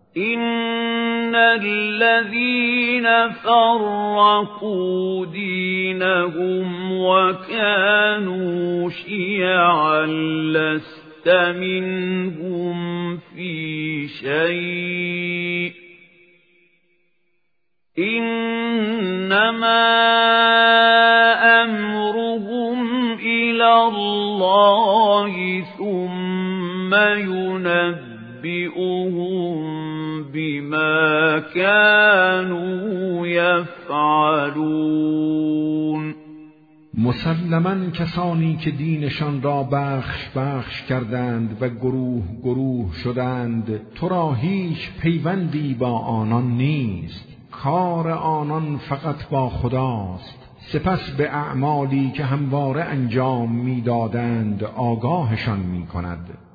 إن الذين فرقوا دينهم وكانوا شيعا لست منهم في شيء إنما أمرهم إلى الله ثم ينبئهم بما كانوا يفعلون. مسلماً کسانی که دینشان را بخش کردند و گروه شدند، تو را هیچ پیوندی با آنان نیست، کار آنان فقط با خداست. سپس به اعمالی که همواره انجام می‌دادند آگاهشان می‌کند.